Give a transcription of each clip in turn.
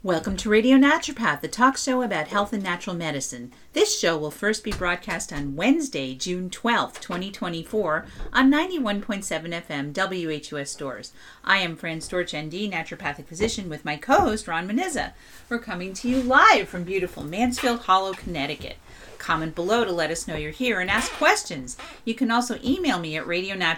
Welcome to Radio Naturopath, the talk show about health and natural medicine. This show will first be broadcast on Wednesday, June 12th, 2024, on 91.7 FM WHUS Stores. I am Fran Storch, ND, naturopathic physician, with my co-host, Ron Menizza. We're coming to you live from beautiful Mansfield Hollow, Connecticut. Comment below to let us know you're here and ask questions. You can also email me at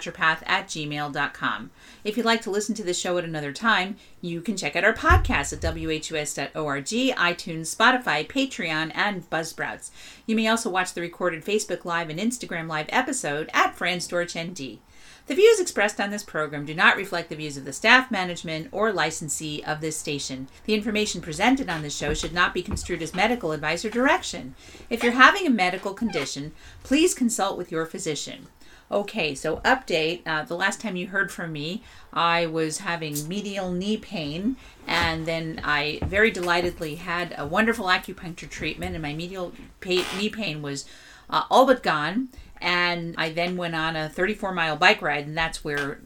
radionaturopath@gmail.com. If you'd like to listen to the show at another time, you can check out our podcast at whus.org, iTunes, Spotify, Patreon, and Buzzsprouts. You may also watch the recorded Facebook Live and Instagram Live episode at Fran Storch ND. The views expressed on this program do not reflect the views of the staff, management, or licensee of this station. The information presented on this show should not be construed as medical advice or direction. If you're having a medical condition, please consult with your physician. Okay, so update. The last time you heard from me, I was having medial knee pain, and then I very delightedly had a wonderful acupuncture treatment, and my medial knee pain was all but gone. And I then went on a 34-mile bike ride, and that's where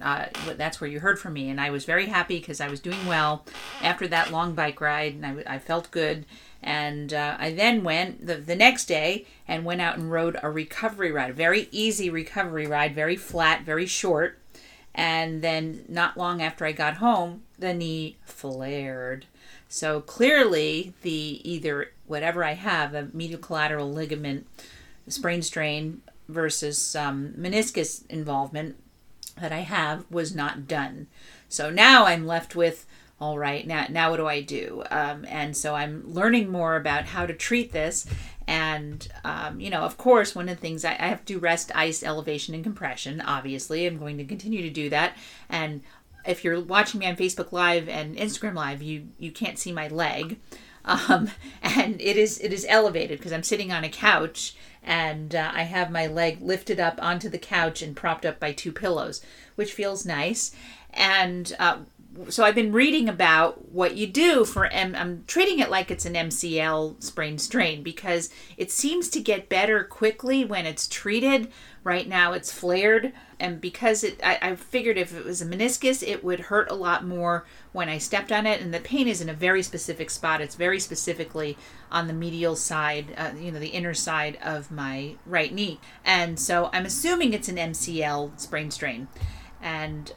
you heard from me. And I was very happy because I was doing well after that long bike ride, and I felt good. And I then went the next day and went out and rode a recovery ride, a very easy recovery ride, very flat, very short. And then not long after I got home, the knee flared. So clearly, either whatever I have, a medial collateral ligament sprain strain versus meniscus involvement that I have was not done. So now I'm left with, all right, now what do I do? And so I'm learning more about how to treat this. And, of course, one of the things I have to do rest, ice, elevation, and compression. Obviously, I'm going to continue to do that. And if you're watching me on Facebook Live and Instagram Live, you can't see my leg. And it is elevated because I'm sitting on a couch, and I have my leg lifted up onto the couch and propped up by two pillows, which feels nice. And so I've been reading about what you do for I'm treating it like it's an MCL sprain strain because it seems to get better quickly when it's treated. Right now it's flared, and because I figured if it was a meniscus, it would hurt a lot more when I stepped on it, and the pain is in a very specific spot. It's very specifically on the medial side, the inner side of my right knee. And so I'm assuming it's an MCL sprain strain. And,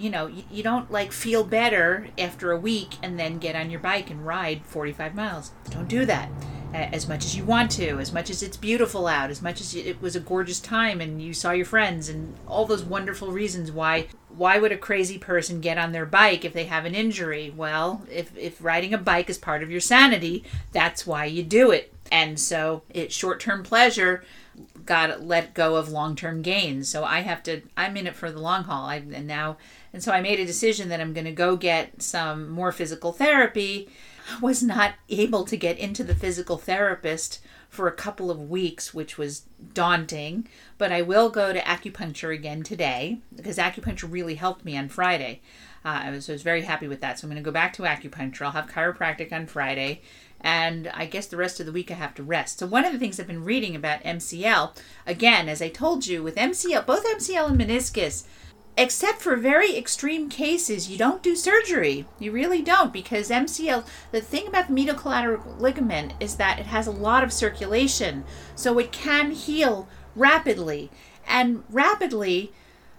you don't feel better after a week and then get on your bike and ride 45 miles. Don't do that. As much as you want to, as much as it's beautiful out, as much as it was a gorgeous time and you saw your friends and all those wonderful reasons why would a crazy person get on their bike if they have an injury? Well, if riding a bike is part of your sanity, that's why you do it. And so it's short-term pleasure. Got to let go of long-term gains. So I'm in it for the long haul. And so I made a decision that I'm going to go get some more physical therapy. I was not able to get into the physical therapist for a couple of weeks, which was daunting, but I will go to acupuncture again today because acupuncture really helped me on Friday. I was very happy with that. So I'm going to go back to acupuncture. I'll have chiropractic on Friday. And I guess the rest of the week I have to rest. So one of the things I've been reading about MCL, again, as I told you, with MCL, both MCL and meniscus, except for very extreme cases, you don't do surgery. You really don't, because MCL, the thing about the medial collateral ligament is that it has a lot of circulation. So it can heal rapidly. And rapidly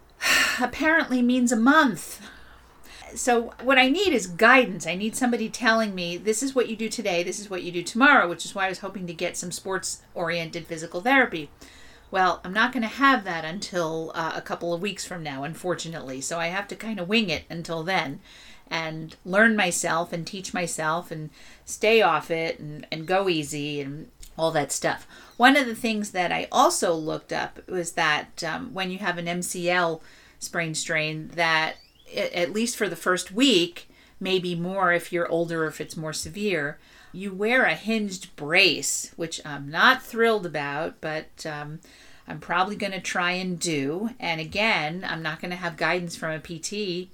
apparently means a month. So what I need is guidance. I need somebody telling me, this is what you do today, this is what you do tomorrow, which is why I was hoping to get some sports-oriented physical therapy. Well, I'm not going to have that until a couple of weeks from now, unfortunately. So I have to kind of wing it until then and learn myself and teach myself and stay off it and go easy and all that stuff. One of the things that I also looked up was that when you have an MCL sprain strain, that at least for the first week, maybe more if you're older or if it's more severe, you wear a hinged brace, which I'm not thrilled about, but I'm probably going to try and do. And again, I'm not going to have guidance from a PT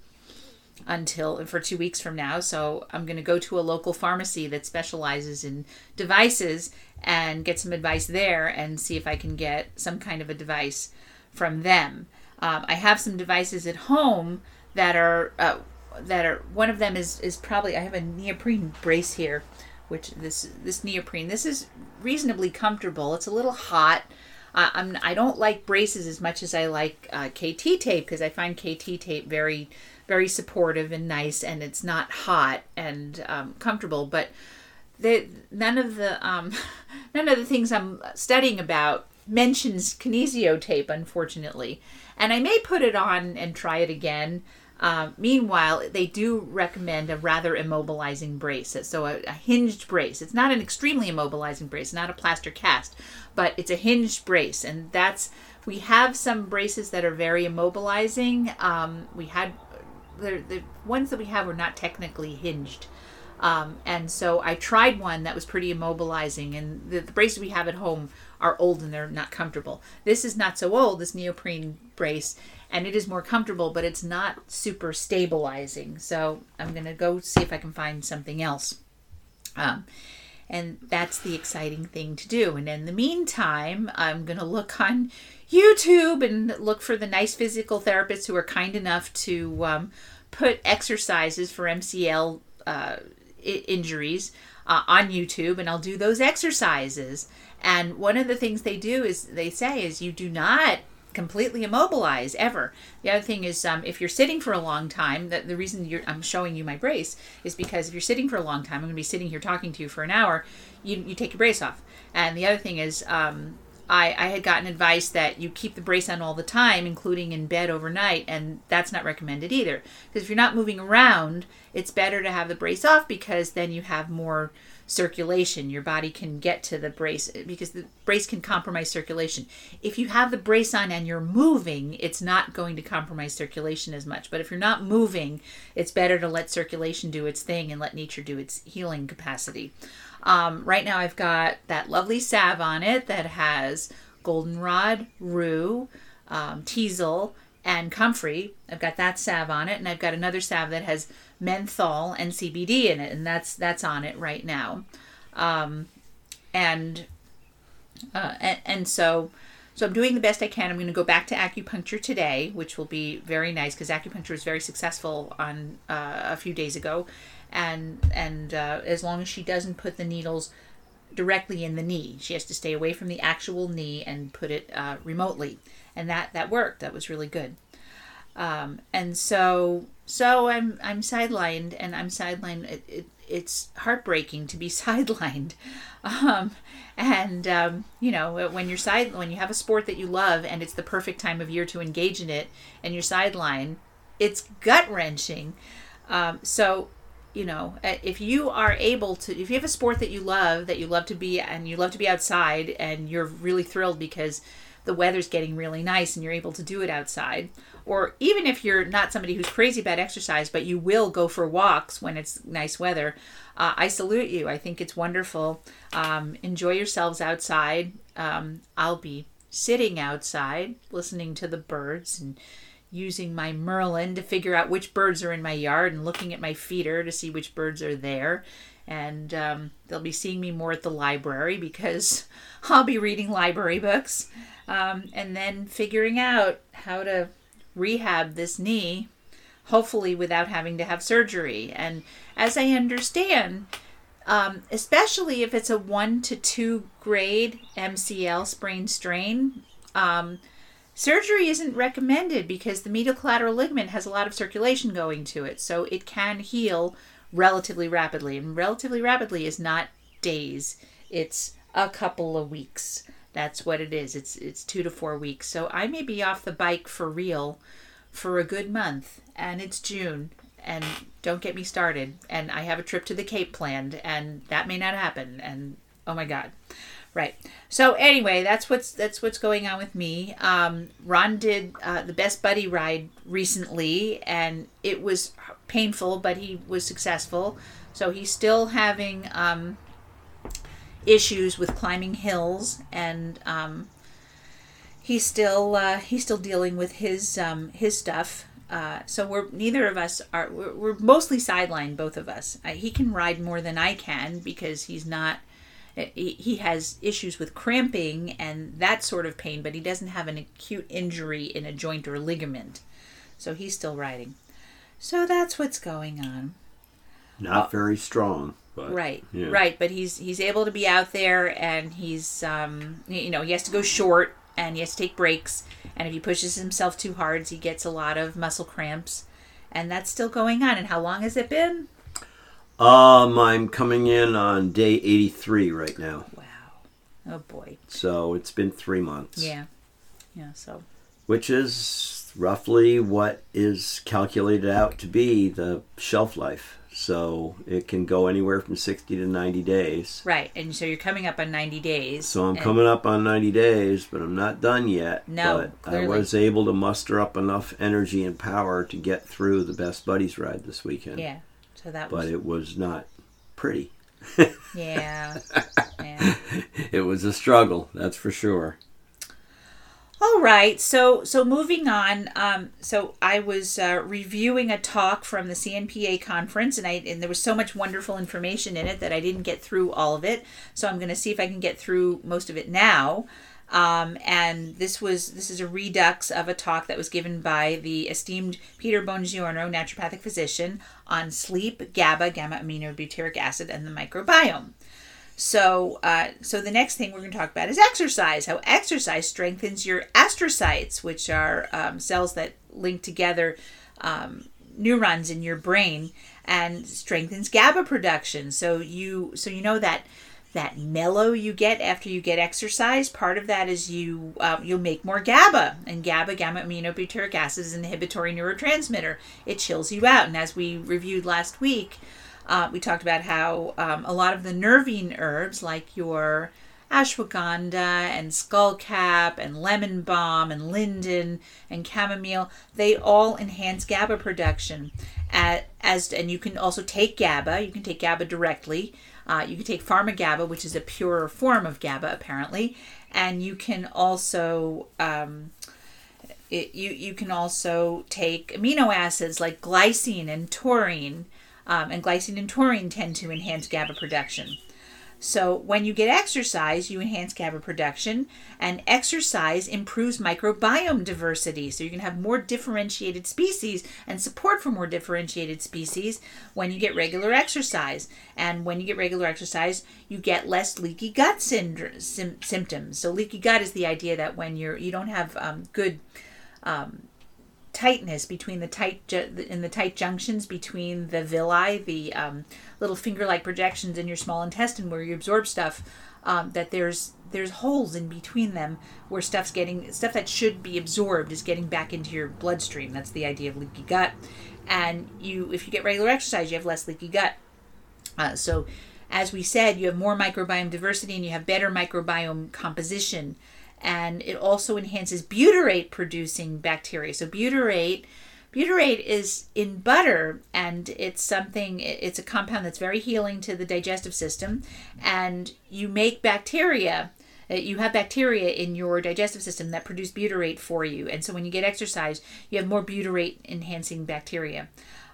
for 2 weeks from now. So I'm going to go to a local pharmacy that specializes in devices and get some advice there and see if I can get some kind of a device from them. I have some devices at home that are that are, one of them is probably, I have a neoprene brace here, which this neoprene, this is reasonably comfortable. It's a little hot. I don't like braces as much as I like KT tape, because I find KT tape very, very supportive and nice, and it's not hot and comfortable. But none of the things I'm studying about mentions kinesio tape, unfortunately. And I may put it on and try it again. Meanwhile, they do recommend a rather immobilizing brace. So a hinged brace. It's not an extremely immobilizing brace, not a plaster cast, but it's a hinged brace. And we have some braces that are very immobilizing. The ones that we have were not technically hinged. And so I tried one that was pretty immobilizing, and the braces we have at home are old and they're not comfortable. This is not so old, this neoprene brace, and it is more comfortable, but it's not super stabilizing. So I'm going to go see if I can find something else. And that's the exciting thing to do. And in the meantime, I'm going to look on YouTube and look for the nice physical therapists who are kind enough to put exercises for MCL injuries on YouTube, and I'll do those exercises. And one of the things they say is you do not completely immobilize ever. The other thing is if you're sitting for a long time, the reason I'm showing you my brace is because if you're sitting for a long time, I'm going to be sitting here talking to you for an hour, you take your brace off. And the other thing is I had gotten advice that you keep the brace on all the time, including in bed overnight, and that's not recommended either. Because if you're not moving around, it's better to have the brace off, because then you have more circulation. Your body can get to the brace, because the brace can compromise circulation. If you have the brace on and you're moving, it's not going to compromise circulation as much. But if you're not moving, it's better to let circulation do its thing and let nature do its healing capacity. Right now I've got that lovely salve on it that has goldenrod, rue, teasel, and comfrey. I've got that salve on it, and I've got another salve that has menthol and CBD in it, and that's on it right now. So I'm doing the best I can. I'm going to go back to acupuncture today, which will be very nice, because acupuncture was very successful on a few days ago. And as long as she doesn't put the needles directly in the knee, she has to stay away from the actual knee and put it remotely. And that worked. That was really good. And so I'm sidelined, and I'm sidelined. It's heartbreaking to be sidelined. When you have a sport that you love and it's the perfect time of year to engage in it, and you're sidelined, it's gut wrenching. If you are able to, if you have a sport that you love to be, and you love to be outside, and you're really thrilled because the weather's getting really nice and you're able to do it outside, or even if you're not somebody who's crazy about exercise, but you will go for walks when it's nice weather, I salute you. I think it's wonderful. Enjoy yourselves outside. I'll be sitting outside listening to the birds and using my Merlin to figure out which birds are in my yard, and looking at my feeder to see which birds are there. And they'll be seeing me more at the library, because I'll be reading library books, and then figuring out how to rehab this knee, hopefully without having to have surgery. And as I understand, especially if it's a 1 to 2 grade MCL, sprain strain, surgery isn't recommended, because the medial collateral ligament has a lot of circulation going to it, so it can heal relatively rapidly. And relatively rapidly is not days, it's a couple of weeks. That's what it is. It's 2 to 4 weeks. So I may be off the bike for real for a good month, and it's June, and don't get me started. And I have a trip to the Cape planned, and that may not happen. And oh my God. Right. So anyway, that's what's going on with me. Ron did the Best Buddy ride recently, and it was painful, but he was successful. So he's still having issues with climbing hills, and he's still dealing with his stuff. So we're mostly sidelined, both of us. He can ride more than I can, because he has issues with cramping and that sort of pain, but he doesn't have an acute injury in a joint or ligament. So he's still riding. So that's what's going on. Not very strong. But, right, yeah. right. But he's able to be out there, and he's he has to go short, and he has to take breaks. And if he pushes himself too hard, he gets a lot of muscle cramps, and that's still going on. And how long has it been? I'm coming in on day 83 right now. Wow. Oh boy. So it's been 3 months. Yeah. So. Which is roughly what is calculated out to be the shelf life. So it can go anywhere from 60 to 90 days. Right, and so you're coming up on 90 days. So I'm coming up on 90 days, but I'm not done yet. No, but clearly. I was able to muster up enough energy and power to get through the Best Buddies ride this weekend. Yeah, so that was... But it was not pretty. Yeah. It was a struggle, that's for sure. All right, so moving on. So I was reviewing a talk from the CNPA conference, and there was so much wonderful information in it that I didn't get through all of it. So I'm going to see if I can get through most of it now. And this is a redux of a talk that was given by the esteemed Peter Bongiorno, naturopathic physician, on sleep, GABA, gamma-aminobutyric acid, and the microbiome. So the next thing we're going to talk about is exercise, how exercise strengthens your astrocytes, which are cells that link together neurons in your brain, and strengthens GABA production. So you know that mellow you get after you get exercise, part of that is you'll make more GABA, and gamma-aminobutyric acid, is an inhibitory neurotransmitter. It chills you out, and as we reviewed last week, we talked about how a lot of the nervine herbs, like your ashwagandha and skullcap and lemon balm and linden and chamomile, they all enhance GABA production. And you can also take GABA. You can take GABA directly. You can take pharma-GABA, which is a purer form of GABA, apparently. And you can also you can also take amino acids like glycine and taurine. And glycine and taurine tend to enhance GABA production. So when you get exercise, you enhance GABA production, and exercise improves microbiome diversity. So you can have more differentiated species and support for more differentiated species when you get regular exercise. And when you get regular exercise, you get less leaky gut symptoms. So leaky gut is the idea that when you don't have good tightness between the tight junctions between the villi, the little finger-like projections in your small intestine where you absorb stuff, that there's holes in between them where stuff that should be absorbed is getting back into your bloodstream. That's the idea of leaky gut. And if you get regular exercise, you have less leaky gut. So as we said, you have more microbiome diversity and you have better microbiome composition. And it also enhances butyrate producing bacteria. So butyrate is in butter, and it's a compound that's very healing to the digestive system. And you make bacteria, you have bacteria in your digestive system that produce butyrate for you. And so when you get exercise, you have more butyrate enhancing bacteria.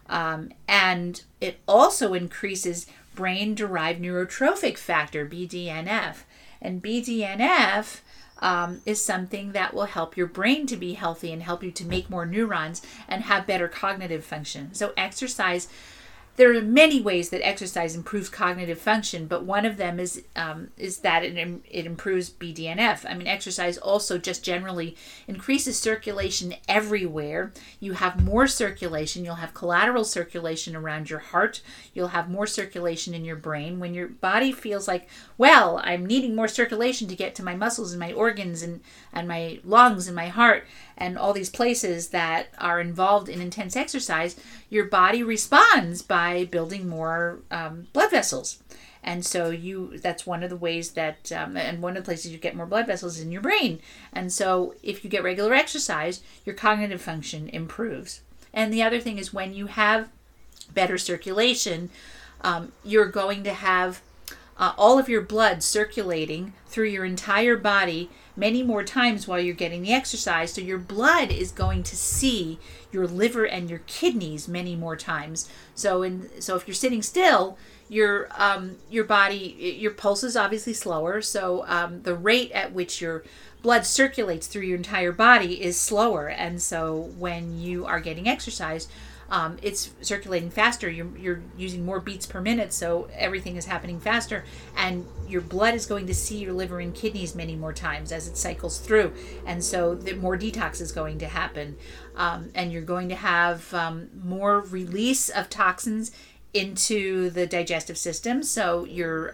And it also increases brain-derived neurotrophic factor, BDNF. And BDNF is something that will help your brain to be healthy and help you to make more neurons and have better cognitive function. So exercise, there are many ways that exercise improves cognitive function, but one of them is that it improves BDNF. I mean, exercise also just generally increases circulation everywhere. You have more circulation. You'll have collateral circulation around your heart. You'll have more circulation in your brain. When your body feels like, well, I'm needing more circulation to get to my muscles and my organs and my lungs and my heart and all these places that are involved in intense exercise, your body responds by building more blood vessels. And so that's one of the ways that, and one of the places you get more blood vessels is in your brain. And so if you get regular exercise, your cognitive function improves. And the other thing is when you have better circulation, you're going to have all of your blood circulating through your entire body many more times while you're getting the exercise. So your blood is going to see your liver and your kidneys many more times. So if you're sitting still, your body, your pulse is obviously slower. So the rate at which your blood circulates through your entire body is slower. And so when you are getting exercise, it's circulating faster. You're using more beats per minute, so everything is happening faster, and your blood is going to see your liver and kidneys many more times as it cycles through, and so more detox is going to happen, and you're going to have more release of toxins into the digestive system. So your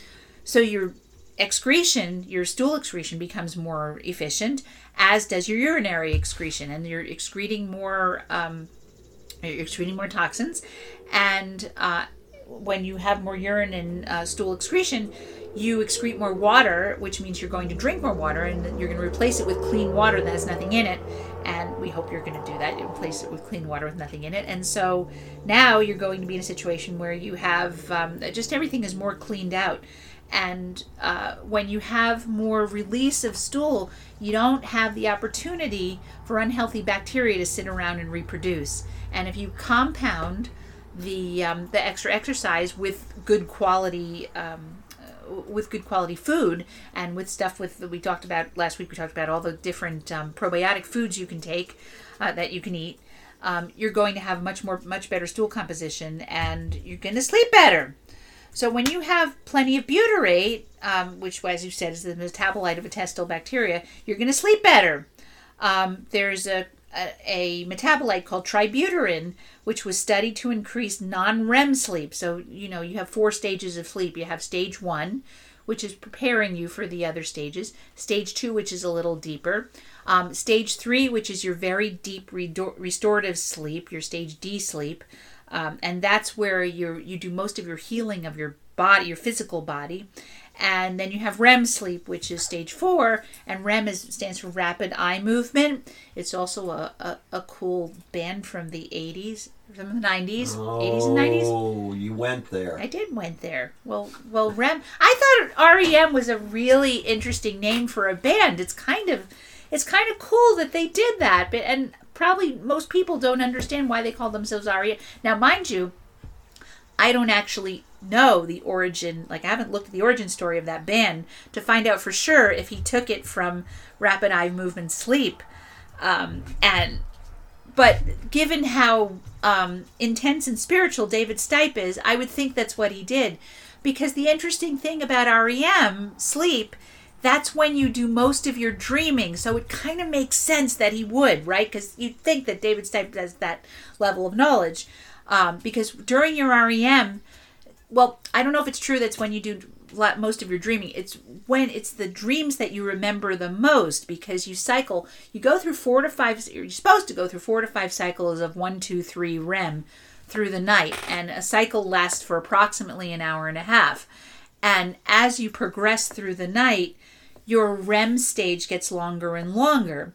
excretion, your stool excretion, becomes more efficient, as does your urinary excretion, and you're excreting more toxins. And when you have more urine and stool excretion, you excrete more water, which means you're going to drink more water, and you're going to replace it with clean water that has nothing in it. And we hope you're going to do that. You replace it with clean water with nothing in it. And so now you're going to be in a situation where you have just everything is more cleaned out. And when you have more release of stool, you don't have the opportunity for unhealthy bacteria to sit around and reproduce. And if you compound the extra exercise with good quality food, and with stuff we talked about last week, we talked about all the different probiotic foods you can take, that you can eat, you're going to have much better stool composition, and you're going to sleep better. So when you have plenty of butyrate, which, as you said, is the metabolite of intestinal bacteria, you're going to sleep better. There's a metabolite called tributyrin, which was studied to increase non-REM sleep. So, you have 4 stages of sleep. You have stage 1, which is preparing you for the other stages. Stage 2, which is a little deeper. Stage 3, which is your very deep restorative sleep, your stage D sleep. And that's where you do most of your healing of your body, your physical body. And then you have REM sleep, which is stage 4, and REM stands for rapid eye movement. It's also a cool band from the 80s, from the 90s, 80s and 90s. Oh, you went there. I went there. Well, REM. I thought REM was a really interesting name for a band. It's kind of cool that they did that, and probably most people don't understand why they call themselves REM. Now, mind you, I don't actually know the origin, I haven't looked at the origin story of that band to find out for sure if he took it from rapid eye movement sleep. But given how intense and spiritual David Stipe is, I would think that's what he did. Because the interesting thing about REM sleep, that's when you do most of your dreaming. So it kind of makes sense that he would, right? Because you'd think that David Stipe has that level of knowledge. Because during your REM, well, I don't know if it's true that's when you do most of your dreaming. It's when it's the dreams that you remember the most, because you go through 4 to 5, you're supposed to go through 4 to 5 cycles of 1, 2, 3 REM through the night. And a cycle lasts for approximately an hour and a half. And as you progress through the night, your REM stage gets longer and longer.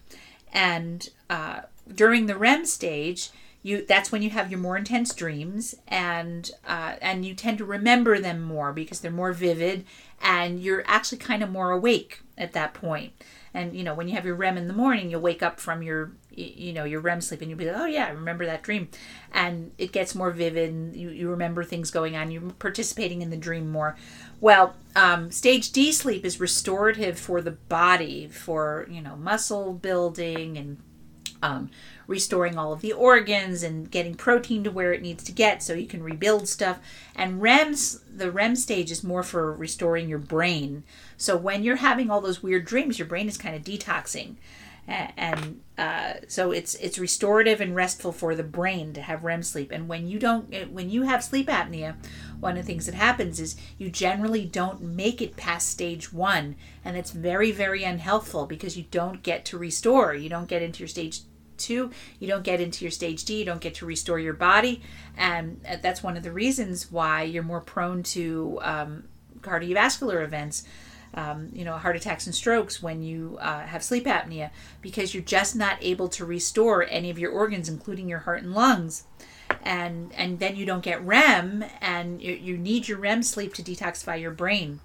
And during the REM stage, that's when you have your more intense dreams, and you tend to remember them more because they're more vivid, and you're actually kind of more awake at that point. And when you have your REM in the morning, you'll wake up from your REM sleep, and you'll be like, oh yeah, I remember that dream, and it gets more vivid, and you remember things going on. You're participating in the dream more. Well, stage D sleep is restorative for the body, for muscle building and restoring all of the organs and getting protein to where it needs to get so you can rebuild stuff. And the REM stage is more for restoring your brain. So when you're having all those weird dreams, your brain is kind of detoxing. And so it's restorative and restful for the brain to have REM sleep. And when you have sleep apnea, one of the things that happens is you generally don't make it past stage 1. And it's very, very unhelpful because you don't get to restore. You don't get into your stage 2, you don't get into your stage D, you don't get to restore your body, and that's one of the reasons why you're more prone to cardiovascular events, heart attacks and strokes when you have sleep apnea, because you're just not able to restore any of your organs, including your heart and lungs. And then you don't get REM, and you need your REM sleep to detoxify your brain.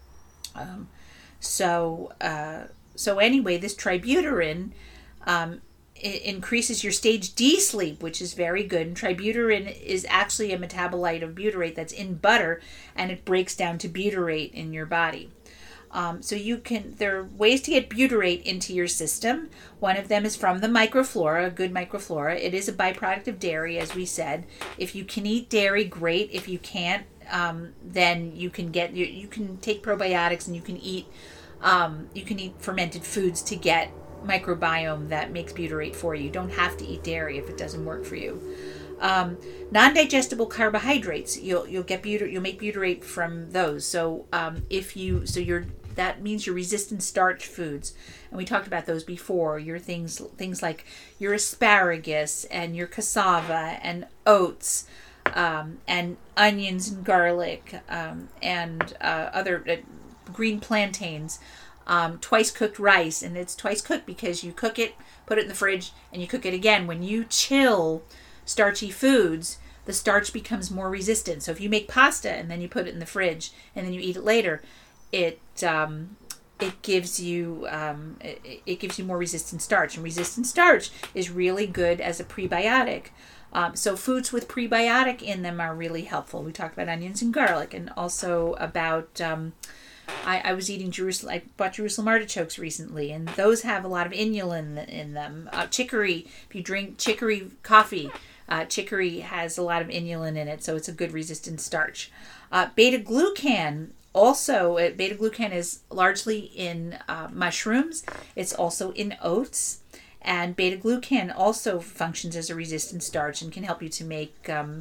So anyway, this tributyrin it increases your stage D sleep, which is very good. And tributyrin is actually a metabolite of butyrate that's in butter, and it breaks down to butyrate in your body. So there are ways to get butyrate into your system. One of them is from the microflora, a good microflora. It is a byproduct of dairy, as we said. If you can eat dairy, great. If you can't, then you can take probiotics, and you can eat fermented foods to get microbiome that makes butyrate for you. You don't have to eat dairy if it doesn't work for you. Non-digestible carbohydrates, you'll make butyrate from those. So that means your resistant starch foods, and we talked about those before. Your things like your asparagus and your cassava and oats, and onions and garlic, and other green plantains. Twice cooked rice, and it's twice cooked because you cook it, put it in the fridge, and you cook it again. When you chill starchy foods, the starch becomes more resistant. So if you make pasta and then you put it in the fridge and then you eat it later, it gives you more resistant starch, and resistant starch is really good as a prebiotic. So foods with prebiotic in them are really helpful. We talked about onions and garlic, and also about I was eating I bought Jerusalem artichokes recently, and those have a lot of inulin in them. Chicory, if you drink chicory coffee, chicory has a lot of inulin in it, so it's a good resistant starch. Beta-glucan is largely in mushrooms. It's also in oats, and beta-glucan also functions as a resistant starch and can help you to make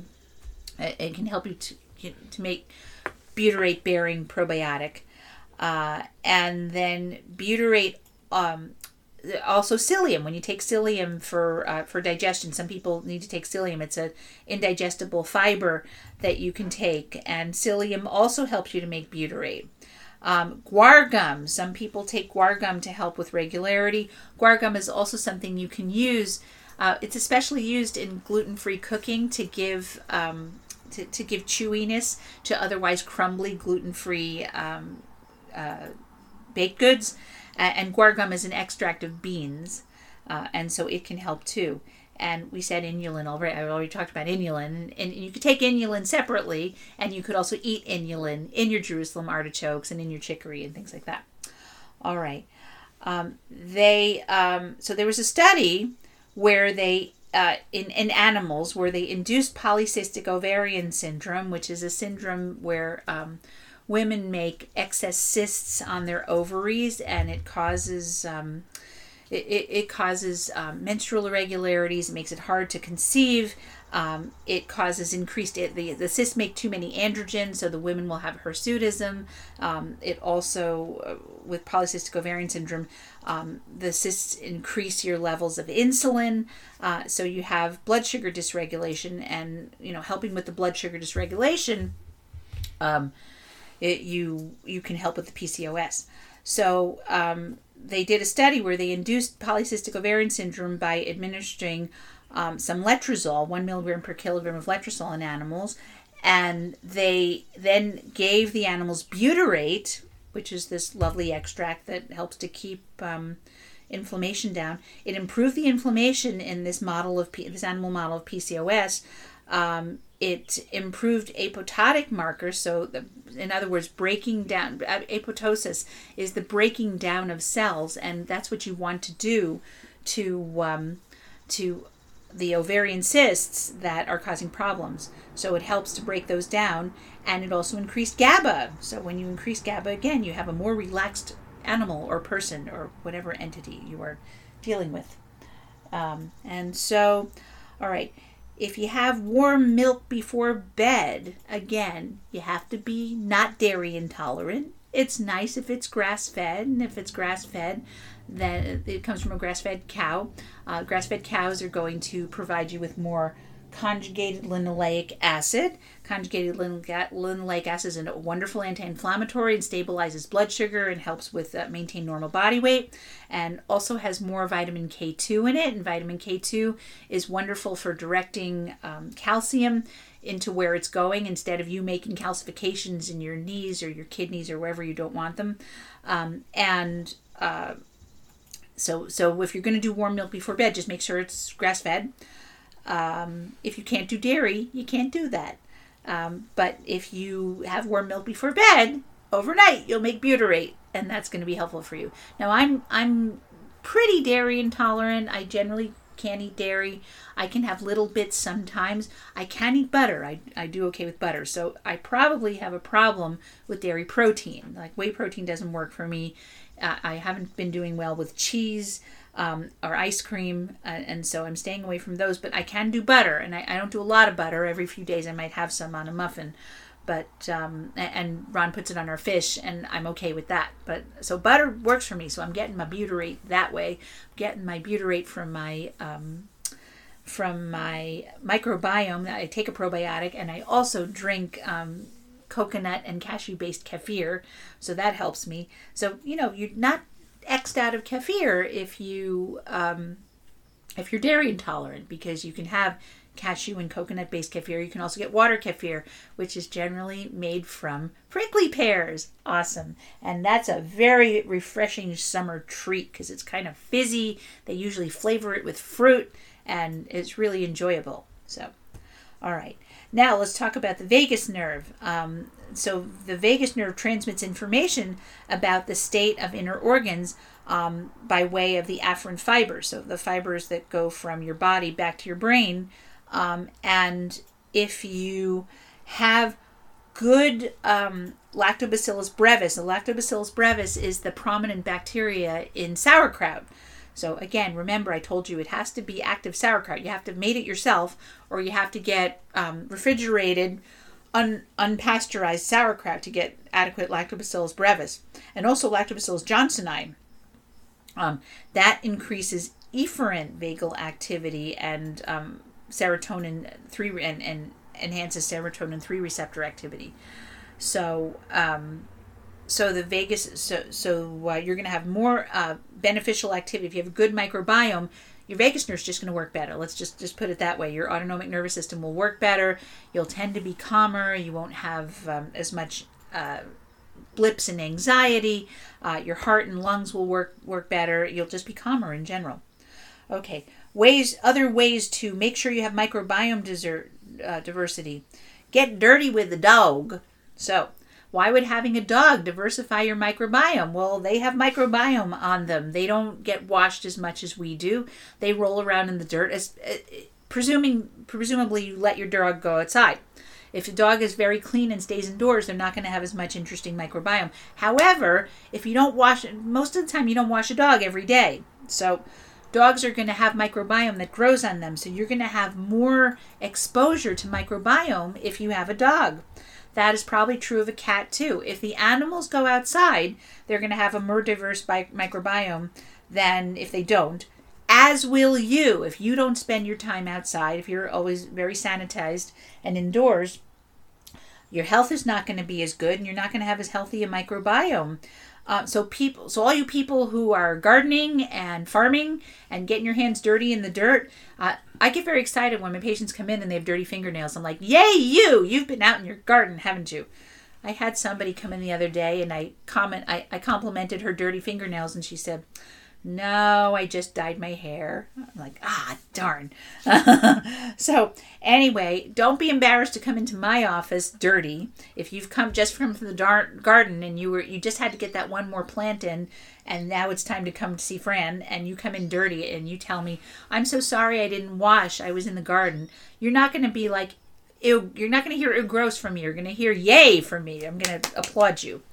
make butyrate-bearing probiotic. And then butyrate, also psyllium. When you take psyllium for digestion, some people need to take psyllium. It's an indigestible fiber that you can take, and psyllium also helps you to make butyrate. Guar gum. Some people take guar gum to help with regularity. Guar gum is also something you can use. It's especially used in gluten-free cooking to give chewiness to otherwise crumbly gluten-free baked goods. And guar gum is an extract of beans, and so it can help too. And we said inulin already. I already talked about inulin, and you could take inulin separately, and you could also eat inulin in your Jerusalem artichokes and in your chicory and things like that. All right. So there was a study where they in animals where they induced polycystic ovarian syndrome, which is a syndrome where women make excess cysts on their ovaries, and it causes menstrual irregularities. It makes it hard to conceive. It causes increased. The cysts make too many androgens, so the women will have hirsutism. It also, with polycystic ovarian syndrome, the cysts increase your levels of insulin, so you have blood sugar dysregulation, and helping with the blood sugar dysregulation. You can help with the PCOS. So they did a study where they induced polycystic ovarian syndrome by administering some letrozole, 1 milligram per kilogram of letrozole in animals, and they then gave the animals butyrate, which is this lovely extract that helps to keep inflammation down. It improved the inflammation in this animal model of PCOS. It improved apoptotic markers, so in other words, breaking down. Apoptosis is the breaking down of cells, and that's what you want to do to the ovarian cysts that are causing problems. So it helps to break those down, and it also increased GABA. So when you increase GABA, again, you have a more relaxed animal or person or whatever entity you are dealing with. And so, all right. If you have warm milk before bed, again, you have to be not dairy intolerant. It's nice if it's grass-fed, and if it's grass-fed, then it comes from a grass-fed cow. Grass-fed cows are going to provide you with more conjugated linoleic acid. Conjugated linoleic acid is a wonderful anti-inflammatory and stabilizes blood sugar and helps with maintain normal body weight, and also has more vitamin K2 in it. And vitamin K2 is wonderful for directing calcium into where it's going instead of you making calcifications in your knees or your kidneys or wherever you don't want them. So if you're going to do warm milk before bed, just make sure it's grass-fed. If you can't do dairy, you can't do that. But if you have warm milk before bed, overnight you'll make butyrate, and that's going to be helpful for you. Now I'm pretty dairy intolerant. I generally can't eat dairy. I can have little bits sometimes. I can eat butter. I do okay with butter. So I probably have a problem with dairy protein. Like whey protein doesn't work for me. I haven't been doing well with cheese or ice cream, and so I'm staying away from those. But I can do butter, and I don't do a lot of butter. Every few days I might have some on a muffin. But and Ron puts it on our fish, and I'm okay with that. But so butter works for me. So I'm getting my butyrate that way. I'm getting my butyrate from my microbiome. I take a probiotic, and I also drink coconut and cashew based kefir, so that helps me. So you're not X'd out of kefir if you're dairy intolerant, because you can have cashew and coconut based kefir. You can also get water kefir, which is generally made from prickly pears. Awesome. And that's a very refreshing summer treat because it's kind of fizzy. They usually flavor it with fruit, and it's really enjoyable. So, all right. Now let's talk about the vagus nerve. So the vagus nerve transmits information about the state of inner organs by way of the afferent fibers. So the fibers that go from your body back to your brain. And if you have good Lactobacillus brevis, the Lactobacillus brevis is the prominent bacteria in sauerkraut. So again, remember I told you it has to be active sauerkraut. You have to have made it yourself, or you have to get refrigerated, unpasteurized sauerkraut to get adequate Lactobacillus brevis. And also Lactobacillus johnsoni. That increases efferent vagal activity and serotonin 3 and enhances serotonin 3 receptor activity. So the vagus, you're going to have more beneficial activity. If you have a good microbiome, your vagus nerve is just going to work better. Let's just put it that way. Your autonomic nervous system will work better. You'll tend to be calmer. You won't have as much blips and anxiety. Your heart and lungs will work better. You'll just be calmer in general. Okay, other ways to make sure you have microbiome diversity. Get dirty with the dog. So, why would having a dog diversify your microbiome? Well, they have microbiome on them. They don't get washed as much as we do. They roll around in the dirt. Presumably, you let your dog go outside. If the dog is very clean and stays indoors, they're not going to have as much interesting microbiome. However, if you don't wash it, most of the time you don't wash a dog every day. So dogs are going to have microbiome that grows on them. So you're going to have more exposure to microbiome if you have a dog. That is probably true of a cat too. If the animals go outside, they're going to have a more diverse microbiome than if they don't. As will you. If you don't spend your time outside, if you're always very sanitized and indoors, your health is not going to be as good, and you're not going to have as healthy a microbiome. So all you people who are gardening and farming and getting your hands dirty in the dirt, I get very excited when my patients come in and they have dirty fingernails. I'm like, yay, you've been out in your garden, haven't you? I had somebody come in the other day, and I complimented her dirty fingernails, and she said, no, I just dyed my hair. I'm like, darn. So anyway, don't be embarrassed to come into my office dirty. If you've come just from the garden and you just had to get that one more plant in, and now it's time to come to see Fran, and you come in dirty and you tell me, I'm so sorry I didn't wash, I was in the garden. You're not going to be like, ew, you're not going to hear ew gross from me. You're going to hear yay from me. I'm going to applaud you.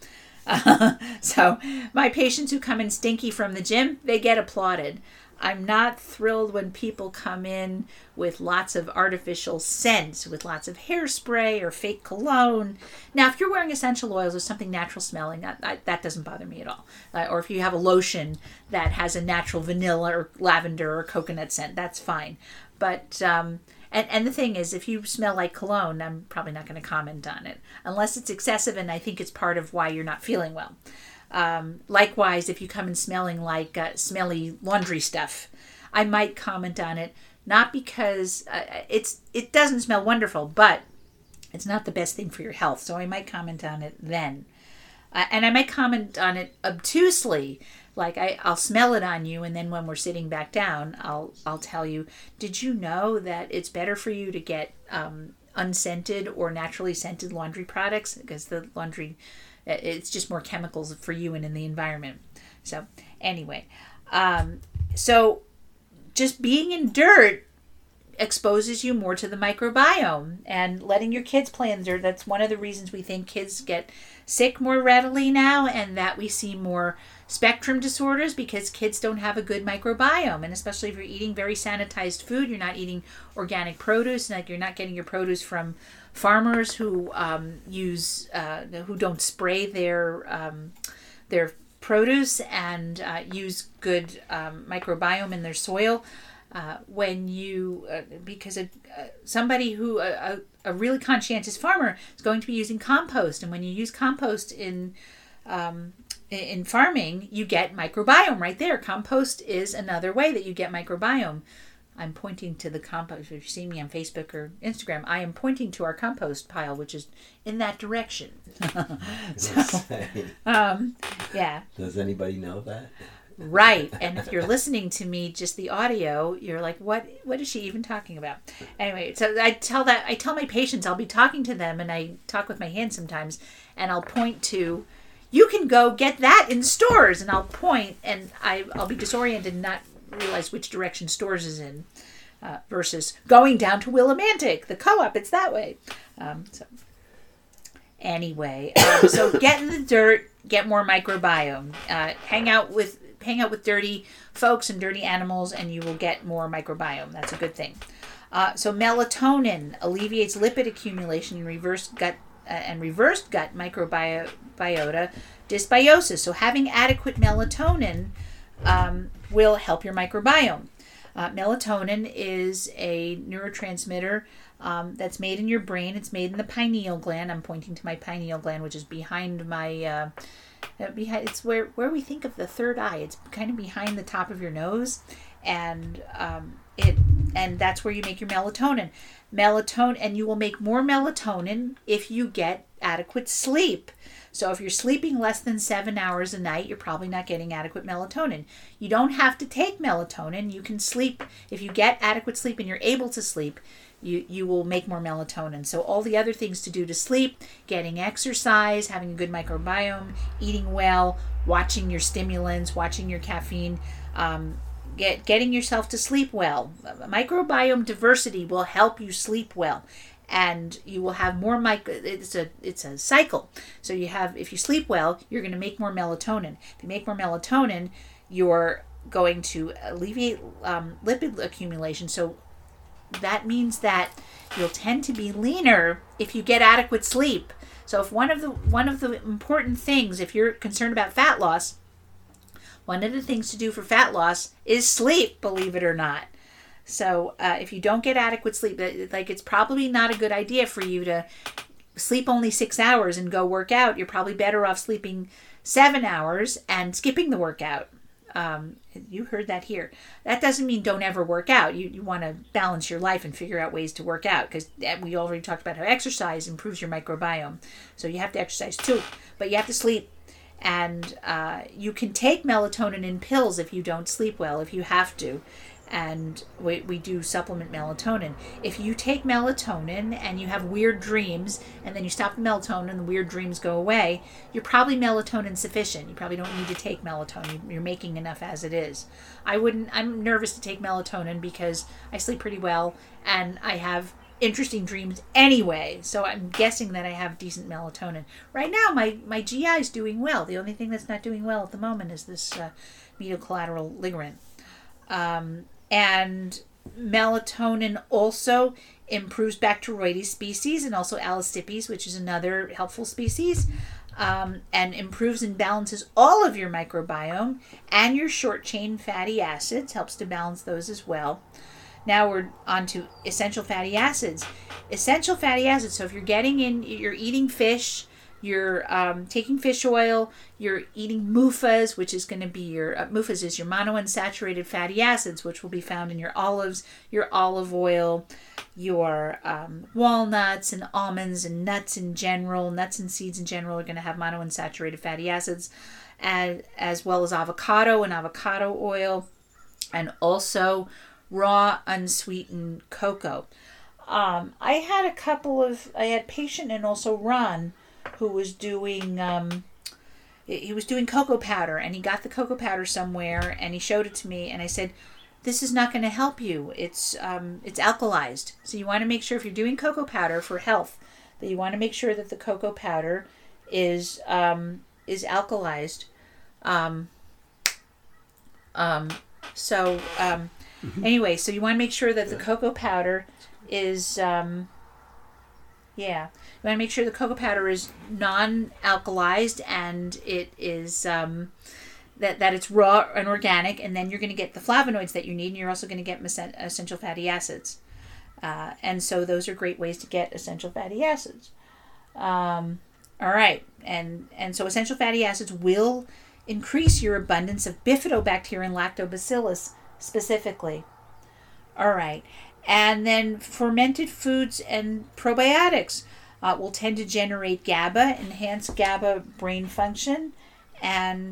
So my patients who come in stinky from the gym, they get applauded. I'm not thrilled when people come in with lots of artificial scents, with lots of hairspray or fake cologne. Now, if you're wearing essential oils or something natural smelling, that doesn't bother me at all. Or if you have a lotion that has a natural vanilla or lavender or coconut scent, that's fine. But and the thing is, if you smell like cologne, I'm probably not going to comment on it. Unless it's excessive and I think it's part of why you're not feeling well. Likewise, if you come in smelling like smelly laundry stuff, I might comment on it. Not because it doesn't smell wonderful, but it's not the best thing for your health. So I might comment on it then. And I might comment on it obtusely. Like I'll smell it on you, and then when we're sitting back down, I'll tell you, did you know that it's better for you to get unscented or naturally scented laundry products, because the laundry It's just more chemicals for you and in the environment. So anyway, so just being in dirt exposes you more to the microbiome, and letting your kids play in dirt. That's one of the reasons we think kids get sick more readily now, and that we see more spectrum disorders, because kids don't have a good microbiome. And especially if you're eating very sanitized food, you're not eating organic produce, like you're not getting your produce from farmers who who don't spray their produce and use good microbiome in their soil. When you because somebody who a really conscientious farmer is going to be using compost, and when you use compost in farming, you get microbiome right there. Compost is another way that you get microbiome. I'm pointing to the compost. If you see me on Facebook or Instagram, I am pointing to our compost pile, which is in that direction. Yeah. Does anybody know that? Right. And if you're listening to me, just the audio, you're like, what is she even talking about? Anyway, so I tell my patients, I'll be talking to them, and I talk with my hands sometimes, and I'll point to, you can go get that in stores, and I'll point, and I'll be disoriented and not realize which direction stores is in, versus going down to Willimantic, the co-op, it's that way. Anyway, so get in the dirt, get more microbiome, hang out with dirty folks and dirty animals, and you will get more microbiome. That's a good thing. So melatonin alleviates lipid accumulation and reversed gut microbiota dysbiosis. So having adequate melatonin will help your microbiome. Melatonin is a neurotransmitter that's made in your brain. It's made in the pineal gland. I'm pointing to my pineal gland, which is behind my it's where we think of the third eye. It's kind of behind the top of your nose, and that's where you make your melatonin. And you will make more melatonin if you get adequate sleep. So if you're sleeping less than 7 hours a night, you're probably not getting adequate melatonin. You don't have to take melatonin. You can sleep. If you get adequate sleep and you're able to sleep, you will make more melatonin. So all the other things to do to sleep, getting exercise, having a good microbiome, eating well, watching your stimulants, watching your caffeine, getting yourself to sleep well. Microbiome diversity will help you sleep well. And you will have more it's a cycle. So if you sleep well, you're going to make more melatonin. If you make more melatonin, you're going to alleviate lipid accumulation. So that means that you'll tend to be leaner if you get adequate sleep. So if one of the important things, if you're concerned about fat loss, one of the things to do for fat loss is sleep, believe it or not. So if you don't get adequate sleep, it's probably not a good idea for you to sleep only 6 hours and go work out. You're probably better off sleeping 7 hours and skipping the workout. You heard that here. That doesn't mean don't ever work out. You want to balance your life and figure out ways to work out, because we already talked about how exercise improves your microbiome. So you have to exercise too, but you have to sleep. And you can take melatonin in pills if you don't sleep well, if you have to. And we do supplement melatonin. If you take melatonin and you have weird dreams, and then you stop the melatonin and the weird dreams go away, you're probably melatonin sufficient. You probably don't need to take melatonin. You're making enough as it is. I'm nervous to take melatonin because I sleep pretty well and I have interesting dreams anyway. So I'm guessing that I have decent melatonin. Right now, my GI is doing well. The only thing that's not doing well at the moment is this medial collateral ligament. And melatonin also improves Bacteroides species and also Allostypes, which is another helpful species, and improves and balances all of your microbiome, and your short-chain fatty acids, helps to balance those as well. Now we're on to essential fatty acids. Essential fatty acids, so if you're eating fish, you're taking fish oil, you're eating MUFAs, which is going to be MUFAs is your monounsaturated fatty acids, which will be found in your olives, your olive oil, your walnuts and almonds and nuts in general. Nuts and seeds in general are going to have monounsaturated fatty acids, as well as avocado and avocado oil, and also raw unsweetened cocoa. I had a patient and also Ron who was doing he was doing cocoa powder, and he got the cocoa powder somewhere, and he showed it to me, and I said, this is not going to help you. It's alkalized. So you want to make sure, if you're doing cocoa powder for health, that you want to make sure that the cocoa powder is alkalized. Anyway, so you want to make sure that the cocoa powder is you want to make sure the cocoa powder is non-alkalized, and it is that it's raw and organic, and then you're going to get the flavonoids that you need, and you're also going to get essential fatty acids. And so those are great ways to get essential fatty acids. All right, and so essential fatty acids will increase your abundance of bifidobacteria and lactobacillus specifically. All right, and then fermented foods and probiotics will tend to generate GABA, enhance GABA brain function, and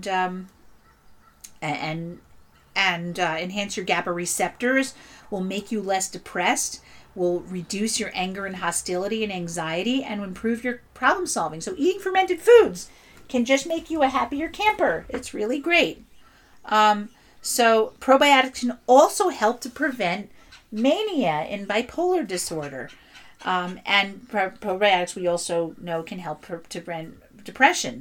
enhance your GABA receptors, will make you less depressed, will reduce your anger and hostility and anxiety, and improve your problem solving. So eating fermented foods can just make you a happier camper. It's really great. So probiotics can also help to prevent mania in bipolar disorder. And probiotics, we also know, can help to prevent depression.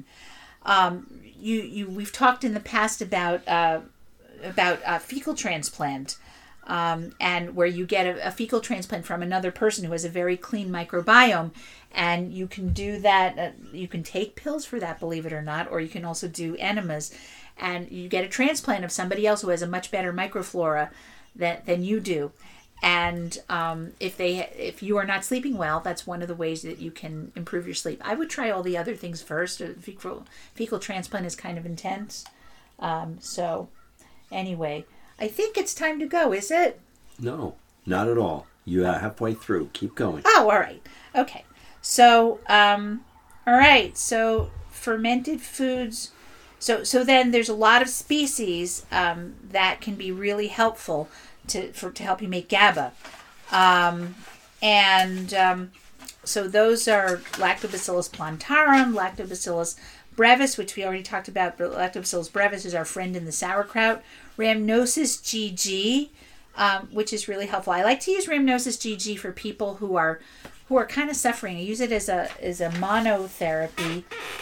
We've talked in the past about fecal transplant, and where you get a fecal transplant from another person who has a very clean microbiome, and you can do that. You can take pills for that, believe it or not, or you can also do enemas, and you get a transplant of somebody else who has a much better microflora than you do. And if you are not sleeping well, that's one of the ways that you can improve your sleep. I would try all the other things first. Fecal transplant is kind of intense. So anyway, I think it's time to go, is it? No, not at all. You are halfway through. Keep going. Oh, all right. Okay. So, all right. So fermented foods. So then there's a lot of species that can be really helpful to help you make GABA. So those are Lactobacillus plantarum, Lactobacillus brevis, which we already talked about, but Lactobacillus brevis is our friend in the sauerkraut. Rhamnosus GG, which is really helpful. I like to use Rhamnosus GG for people who are kind of suffering. I use it as a monotherapy.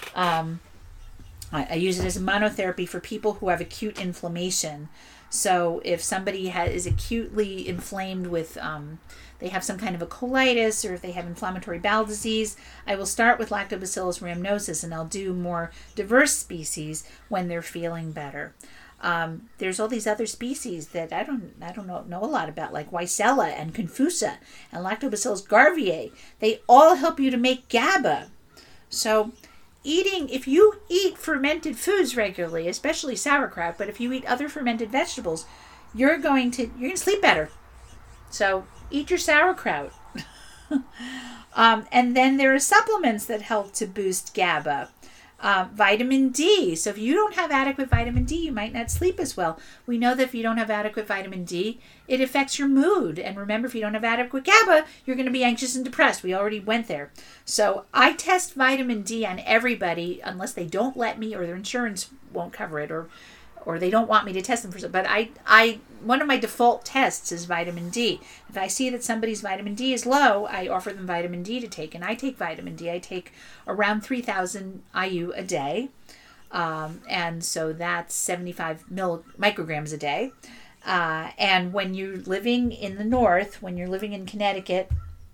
I use it as a monotherapy for people who have acute inflammation. So if somebody is acutely inflamed with, they have some kind of a colitis, or if they have inflammatory bowel disease, I will start with Lactobacillus rhamnosus, and I'll do more diverse species when they're feeling better. There's all these other species that I don't know a lot about, like Weissella and Confusa and Lactobacillus garviae. They all help you to make GABA. So if you eat fermented foods regularly, especially sauerkraut, but if you eat other fermented vegetables, you're going to sleep better. So eat your sauerkraut. And then there are supplements that help to boost GABA. Vitamin D. So if you don't have adequate vitamin D, you might not sleep as well. We know that if you don't have adequate vitamin D, it affects your mood. And remember, if you don't have adequate GABA, you're going to be anxious and depressed. We already went there. So I test vitamin D on everybody unless they don't let me, or their insurance won't cover it, or they don't want me to test them for. But I one of my default tests is vitamin D. If I see that somebody's vitamin D is low, I offer them vitamin D to take, and I take vitamin D. I take around 3,000 IU a day, and so that's 75 micrograms a day. And when you're living in the north, when you're living in Connecticut,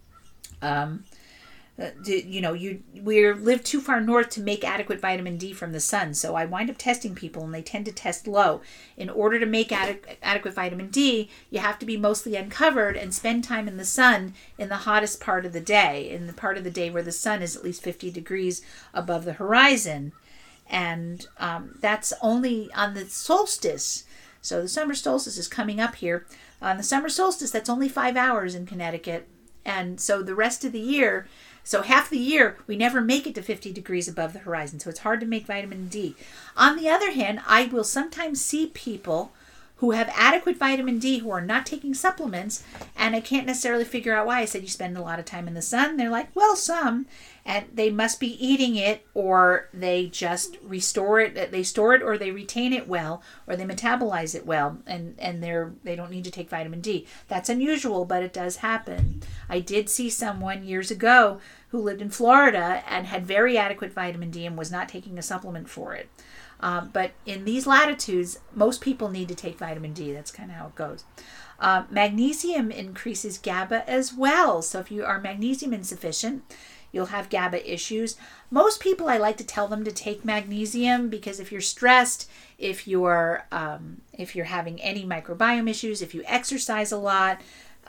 we live too far north to make adequate vitamin D from the sun. So I wind up testing people, and they tend to test low. In order to make adequate vitamin D, you have to be mostly uncovered and spend time in the sun in the hottest part of the day, in the part of the day where the sun is at least 50 degrees above the horizon. And that's only on the solstice. So the summer solstice is coming up here. On the summer solstice, that's only 5 hours in Connecticut. And so the rest of the year, so half the year, we never make it to 50 degrees above the horizon. So it's hard to make vitamin D. On the other hand, I will sometimes see people who have adequate vitamin D who are not taking supplements, and I can't necessarily figure out why. I said, you spend a lot of time in the sun. They're like, well, some, and they must be eating it, or they just restore it. They store it, or they retain it well, or they metabolize it well, and they don't need to take vitamin D. That's unusual, but it does happen. I did see someone years ago who lived in Florida and had very adequate vitamin D and was not taking a supplement for it. But in these latitudes, most people need to take vitamin D. That's kind of how it goes. Magnesium increases GABA as well. So if you are magnesium insufficient, you'll have GABA issues. Most people, I like to tell them to take magnesium because if you're stressed, if you're having any microbiome issues, if you exercise a lot,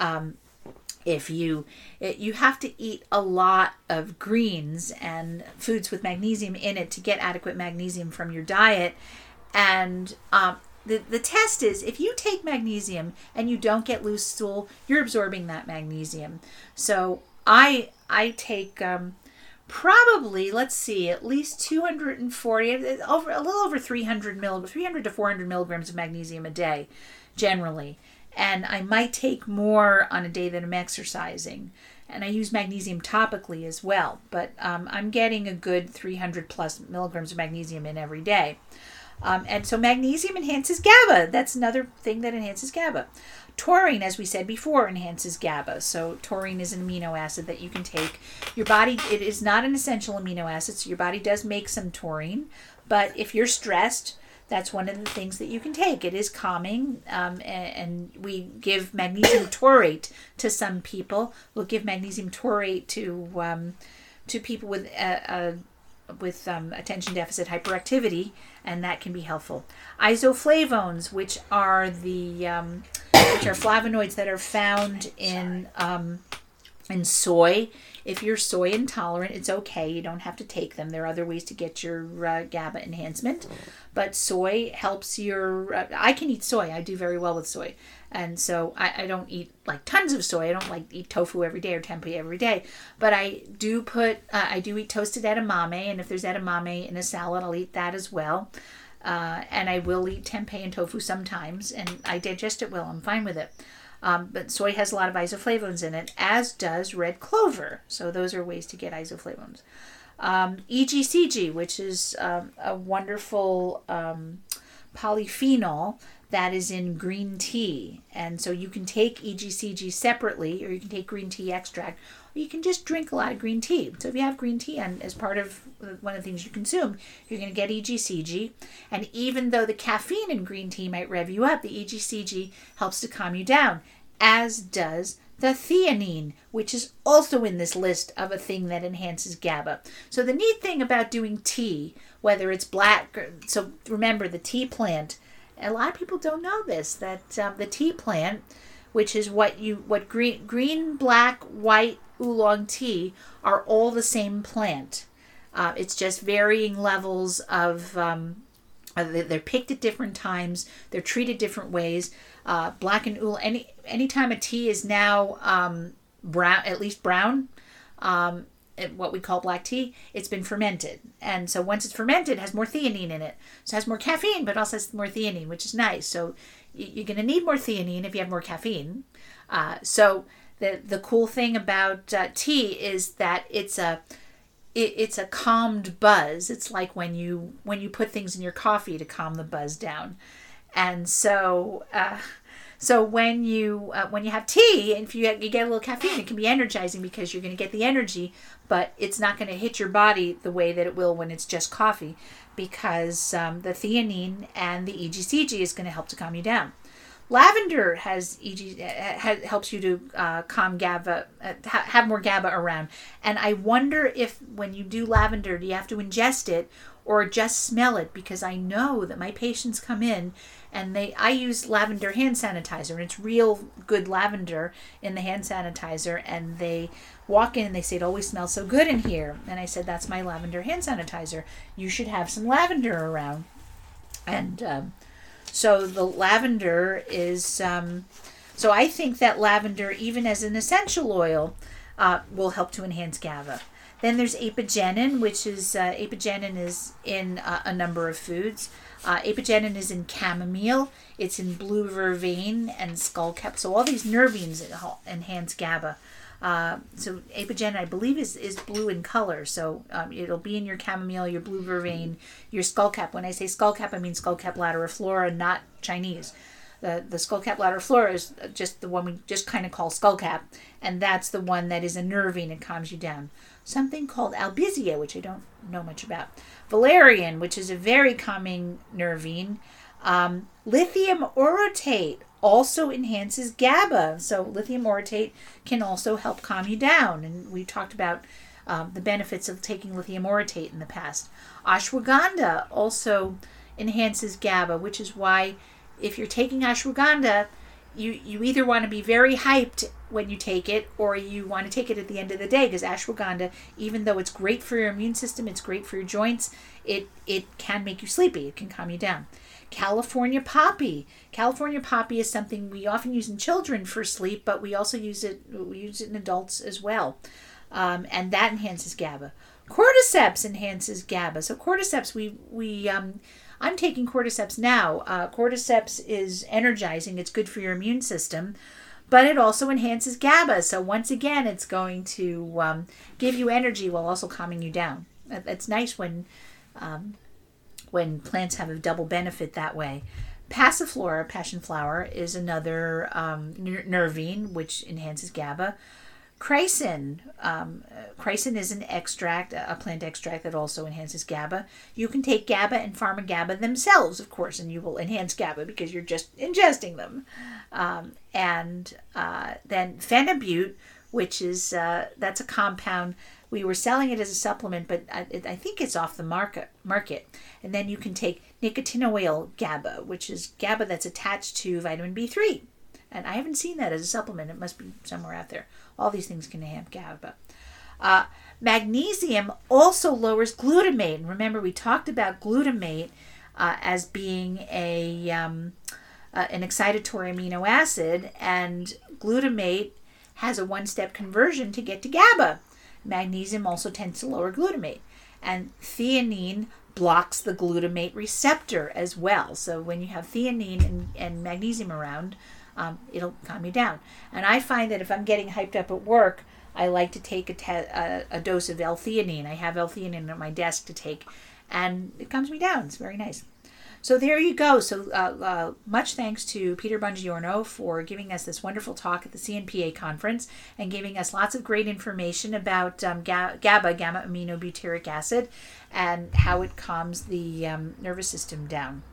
if you have to eat a lot of greens and foods with magnesium in it to get adequate magnesium from your diet. And the test is, if you take magnesium and you don't get loose stool, you're absorbing that magnesium. So I take probably, let's see, at least 240, a little over 300 to 400 milligrams of magnesium a day, generally. And I might take more on a day that I'm exercising. And I use magnesium topically as well. But I'm getting a good 300 plus milligrams of magnesium in every day. And so magnesium enhances GABA. That's another thing that enhances GABA. Taurine, as we said before, enhances GABA. So taurine is an amino acid that you can take. Your body, it is not an essential amino acid, so your body does make some taurine. But if you're stressed, that's one of the things that you can take. It is calming, and we give magnesium taurate to some people. We'll give magnesium taurate to people with attention deficit hyperactivity, and that can be helpful. Isoflavones, which are flavonoids that are found in soy. If you're soy intolerant, it's okay. You don't have to take them. There are other ways to get your GABA enhancement. But soy helps your... I can eat soy. I do very well with soy. And so I don't eat like tons of soy. I don't eat tofu every day or tempeh every day. But I do eat toasted edamame. And if there's edamame in a salad, I'll eat that as well. And I will eat tempeh and tofu sometimes. And I digest it well. I'm fine with it. But soy has a lot of isoflavones in it, as does red clover. So those are ways to get isoflavones. EGCG, which is a wonderful polyphenol that is in green tea. And so you can take EGCG separately, or you can take green tea extract, or you can just drink a lot of green tea. So if you have green tea as part of one of the things you consume, you're going to get EGCG. And even though the caffeine in green tea might rev you up, the EGCG helps to calm you down, as does the theanine, which is also in this list of a thing that enhances GABA. So the neat thing about doing tea, whether it's black, so remember the tea plant, a lot of people don't know this, that the tea plant, which is what green, black, white, oolong tea, are all the same plant. It's just varying levels of, they're picked at different times, they're treated different ways. Black and oolong, anytime a tea is now brown, at least brown, what we call black tea, it's been fermented. And so once it's fermented, it has more theanine in it. So it has more caffeine, but also has more theanine, which is nice. So you're going to need more theanine if you have more caffeine. So the cool thing about tea is that it's a calmed buzz. It's like when you put things in your coffee to calm the buzz down. And so when you have tea, and if you get a little caffeine, it can be energizing because you're going to get the energy, but it's not going to hit your body the way that it will when it's just coffee, because the theanine and the EGCG is going to help to calm you down. Lavender helps you to calm GABA, have more GABA around. And I wonder if when you do lavender, do you have to ingest it or just smell it? Because I know that my patients come in and I use lavender hand sanitizer, and it's real good lavender in the hand sanitizer, and they walk in and they say, it always smells so good in here. And I said, that's my lavender hand sanitizer. You should have some lavender around. And so the lavender is, so I think that lavender, even as an essential oil, will help to enhance GABA. Then there's apigenin, which is apigenin is in a number of foods. Apigenin is in chamomile. It's in blue vervain and skullcap. So all these nervines enhance GABA. So apigenin, I believe, is blue in color. So it'll be in your chamomile, your blue vervain, your skullcap. When I say skullcap, I mean skullcap lateriflora, not Chinese. The skullcap lateriflora is just the one we just kind of call skullcap, and that's the one that is a nervine and calms you down. Something called albizia, which I don't know much about. Valerian, which is a very calming nervine. Lithium orotate also enhances GABA. So lithium orotate can also help calm you down. And we talked about the benefits of taking lithium orotate in the past. Ashwagandha also enhances GABA, which is why if you're taking ashwagandha, you either want to be very hyped when you take it, or you want to take it at the end of the day, because ashwagandha, even though it's great for your immune system, it's great for your joints, it can make you sleepy. It can calm you down. California poppy. California poppy is something we often use in children for sleep, but we also use it in adults as well. And that enhances GABA. Cordyceps enhances GABA. So cordyceps, I'm taking cordyceps now. Cordyceps is energizing. It's good for your immune system, but it also enhances GABA. So once again, it's going to give you energy while also calming you down. It's nice when plants have a double benefit that way. Passiflora, passion flower, is another nervine, which enhances GABA. Chrysin. Chrysin is an extract, a plant extract that also enhances GABA. You can take GABA and pharma-GABA themselves, of course, and you will enhance GABA because you're just ingesting them. And then phenibut, which is, that's a compound. We were selling it as a supplement, but I think it's off the market. And then you can take nicotinoid GABA, which is GABA that's attached to vitamin B3. And I haven't seen that as a supplement. It must be somewhere out there. All these things can have GABA. Magnesium also lowers glutamate. And remember, we talked about glutamate as being an excitatory amino acid, and glutamate has a one-step conversion to get to GABA. Magnesium also tends to lower glutamate. And theanine blocks the glutamate receptor as well. So when you have theanine and magnesium around, it'll calm you down. And I find that if I'm getting hyped up at work, I like to take a dose of L-theanine. I have L-theanine at my desk to take, and it calms me down. It's very nice. So there you go. So much thanks to Peter Bongiorno for giving us this wonderful talk at the CNPA conference and giving us lots of great information about GABA, gamma-aminobutyric acid, and how it calms the nervous system down.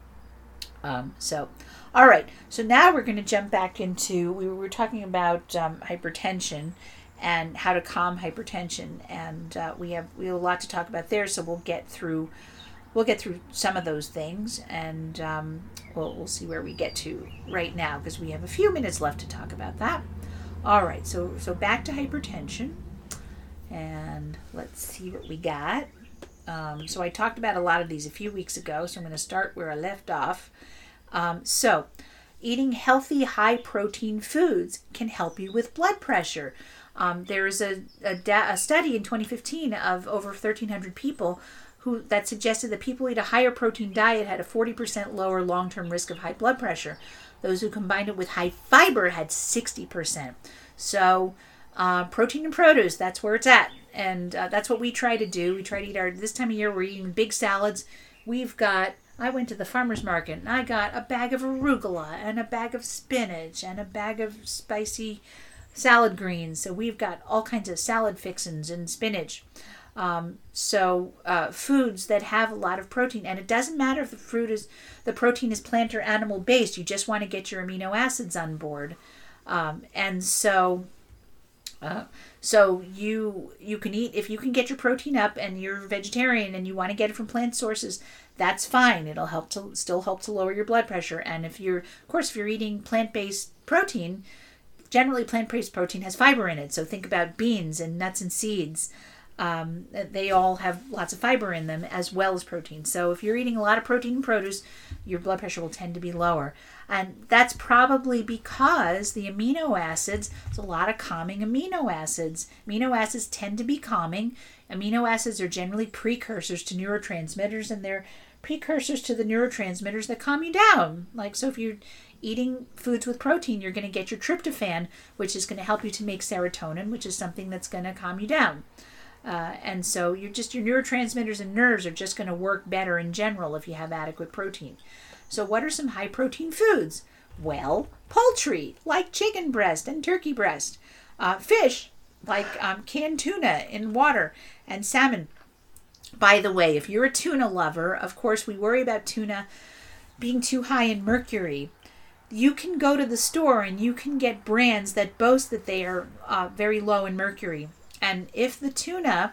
All right. So now we're going to jump back into, we were talking about hypertension and how to calm hypertension, and we have a lot to talk about there. So we'll get through some of those things, and we'll see where we get to right now, because we have a few minutes left to talk about that. All right. So back to hypertension, and let's see what we got. So I talked about a lot of these a few weeks ago, so I'm going to start where I left off. So eating healthy, high-protein foods can help you with blood pressure. There is a study in 2015 of over 1,300 people that suggested that people who eat a higher protein diet had a 40% lower long-term risk of high blood pressure. Those who combined it with high fiber had 60%. So protein and produce, that's where it's at. And that's what we try to do. We try to eat this time of year, we're eating big salads. I went to the farmer's market and I got a bag of arugula and a bag of spinach and a bag of spicy salad greens. So we've got all kinds of salad fixins and spinach. Foods that have a lot of protein, and it doesn't matter if the protein is plant or animal based. You just want to get your amino acids on board, So you can eat, if you can get your protein up and you're vegetarian and you want to get it from plant sources, that's fine. It'll still help to lower your blood pressure. And if you're eating plant-based protein, generally plant-based protein has fiber in it. So think about beans and nuts and seeds. They all have lots of fiber in them as well as protein. So if you're eating a lot of protein and produce, your blood pressure will tend to be lower. And that's probably because the amino acids, there's a lot of calming amino acids. Amino acids tend to be calming. Amino acids are generally precursors to neurotransmitters, and they're precursors to the neurotransmitters that calm you down. Like, so if you're eating foods with protein, you're going to get your tryptophan, which is going to help you to make serotonin, which is something that's going to calm you down. And so your neurotransmitters and nerves are just going to work better in general if you have adequate protein. So what are some high protein foods? Well, poultry, like chicken breast and turkey breast. Fish, like canned tuna in water, and salmon. By the way, if you're a tuna lover, of course we worry about tuna being too high in mercury. You can go to the store and you can get brands that boast that they are very low in mercury. And if the tuna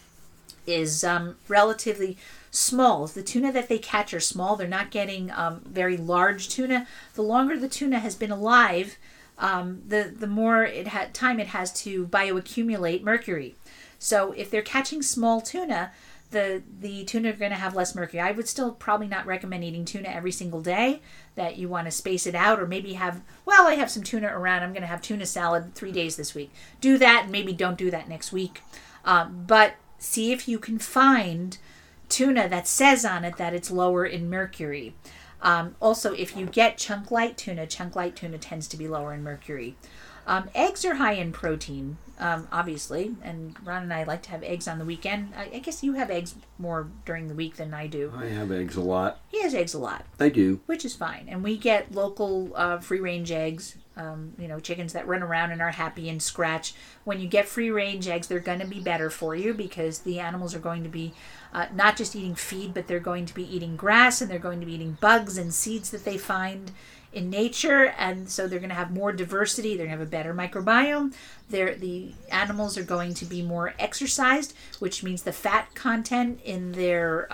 is relatively small, if the tuna that they catch are small, they're not getting very large tuna, the longer the tuna has been alive, the more time it has to bioaccumulate mercury. So if they're catching small tuna, the tuna are going to have less mercury. I would still probably not recommend eating tuna every single day, that you want to space it out, or maybe I have some tuna around, I'm going to have tuna salad 3 days this week. Do that, and maybe don't do that next week. But see if you can find tuna that says on it that it's lower in mercury. Also, if you get chunk light tuna tends to be lower in mercury. Eggs are high in protein, obviously, and Ron and I like to have eggs on the weekend. I guess you have eggs more during the week than I do. I have eggs a lot. He has eggs a lot. I do. Which is fine. And we get local free-range eggs, chickens that run around and are happy and scratch. When you get free-range eggs, they're going to be better for you because the animals are going to be not just eating feed, but they're going to be eating grass, and they're going to be eating bugs and seeds that they find in nature, and so they're going to have more diversity. They're going to have a better microbiome. The animals are going to be more exercised, which means the fat content in their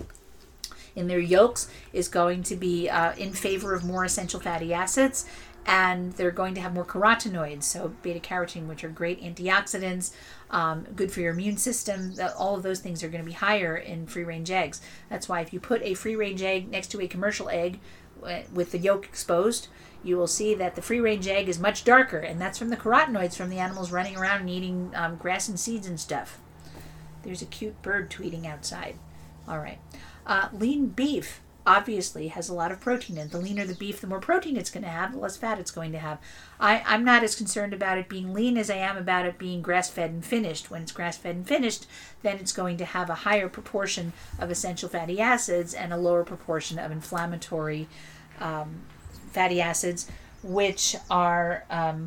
yolks is going to be in favor of more essential fatty acids, and they're going to have more carotenoids, so beta-carotene, which are great antioxidants, good for your immune system. All of those things are going to be higher in free-range eggs. That's why if you put a free-range egg next to a commercial egg with the yolk exposed, you will see that the free-range egg is much darker, and that's from the carotenoids from the animals running around and eating grass and seeds and stuff. There's a cute bird tweeting outside. All right. Lean beef obviously has a lot of protein in it. The leaner the beef, the more protein it's going to have, the less fat it's going to have. I'm not as concerned about it being lean as I am about it being grass-fed and finished. When it's grass-fed and finished, then it's going to have a higher proportion of essential fatty acids and a lower proportion of inflammatory fatty acids, which are...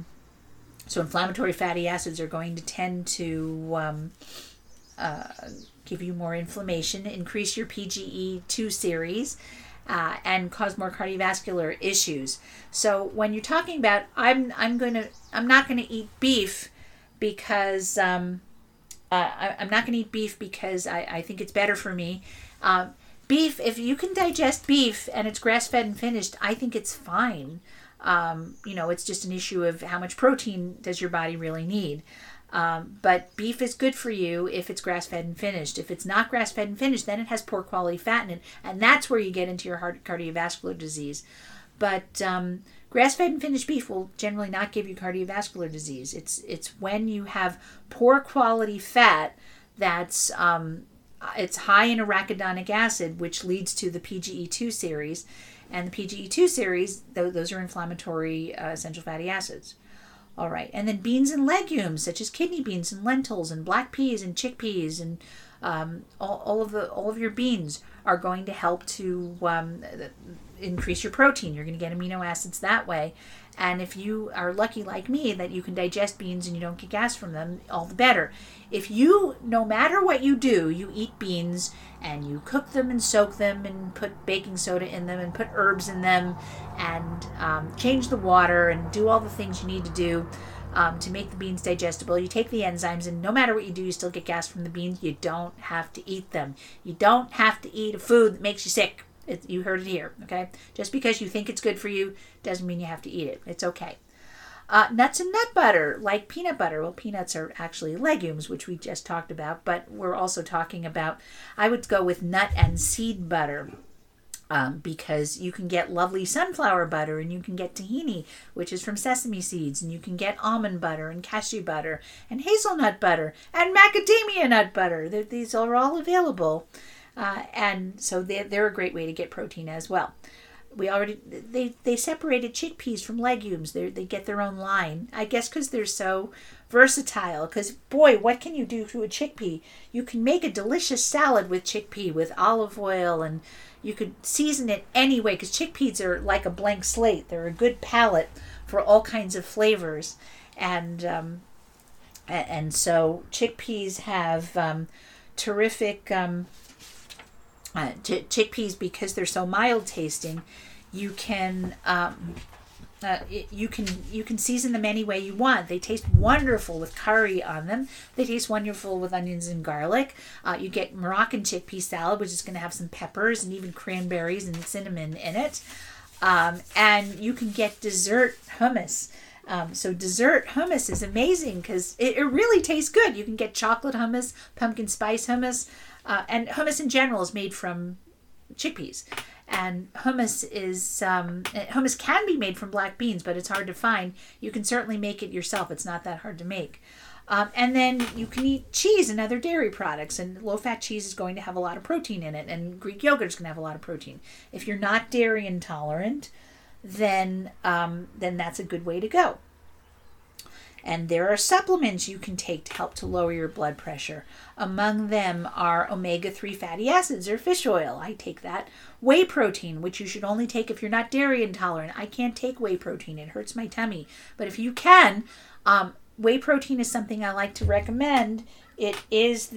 so inflammatory fatty acids are going to tend to give you more inflammation, increase your PGE2 series, and cause more cardiovascular issues. So when you're talking about, I'm not going to eat beef because I think it's better for me. Beef, if you can digest beef and it's grass-fed and finished, I think it's fine. It's just an issue of how much protein does your body really need. But beef is good for you if it's grass-fed and finished. If it's not grass-fed and finished, then it has poor quality fat in it, and that's where you get into your cardiovascular disease. But grass-fed and finished beef will generally not give you cardiovascular disease. It's when you have poor quality fat that's it's high in arachidonic acid, which leads to the PGE2 series, and the PGE2 series, those are inflammatory essential fatty acids. All right, and then beans and legumes such as kidney beans and lentils and black peas and chickpeas and all of your beans are going to help to increase your protein. You're going to get amino acids that way. And if you are lucky like me that you can digest beans and you don't get gas from them, all the better. If you, no matter what you do, you eat beans and you cook them and soak them and put baking soda in them and put herbs in them and change the water and do all the things you need to do to make the beans digestible. You take the enzymes, and no matter what you do, you still get gas from the beans. You don't have to eat them. You don't have to eat a food that makes you sick. You heard it here, okay? Just because you think it's good for you doesn't mean you have to eat it. It's okay. Nuts and nut butter, like peanut butter. Well, peanuts are actually legumes, which we just talked about, but we're also talking about, I would go with nut and seed butter. Because you can get lovely sunflower butter, and you can get tahini, which is from sesame seeds, and you can get almond butter and cashew butter and hazelnut butter and macadamia nut butter. These are all available, and so they're a great way to get protein as well. They separated chickpeas from legumes. They get their own line, I guess, because they're so versatile. Because boy, what can you do to a chickpea? You can make a delicious salad with chickpea with olive oil, and you could season it anyway, because chickpeas are like a blank slate. They're a good palette for all kinds of flavors, and so chickpeas have terrific chickpeas, because they're so mild tasting. You can you can season them any way you want. They taste wonderful with curry on them. They taste wonderful with onions and garlic. You get Moroccan chickpea salad, which is going to have some peppers and even cranberries and cinnamon in it. And you can get dessert hummus. So dessert hummus is amazing because it really tastes good. You can get chocolate hummus, pumpkin spice hummus, and hummus in general is made from chickpeas. And hummus can be made from black beans, but it's hard to find. You can certainly make it yourself. It's not that hard to make. And then you can eat cheese and other dairy products, and low-fat cheese is going to have a lot of protein in it, and Greek yogurt is going to have a lot of protein. If you're not dairy intolerant, then that's a good way to go. And there are supplements you can take to help to lower your blood pressure. Among them are omega-3 fatty acids or fish oil. I take that. Whey protein, which you should only take if you're not dairy intolerant. I can't take whey protein. It hurts my tummy. But if you can, whey protein is something I like to recommend. It is